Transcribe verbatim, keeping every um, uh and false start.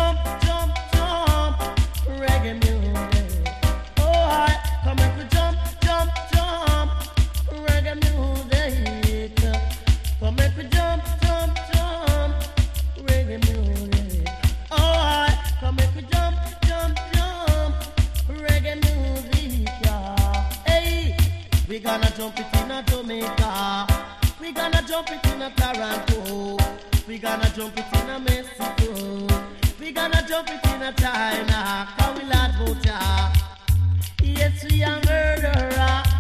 jump, jump, jump. Reggae music. Oh, I come make we jump, jump, jump. Reggae music. Come make we jump, jump, jump. Reggae music. Oh, I come make we jump, jump, jump. Reggae music. Yeah. Hey, we gonna jump it in a Jamaica. We gonna jump it in a Toronto. We gonna jump it in a Mexico. We gonna jump it in a China. Cause we love Buddha. Yes, we are murderer.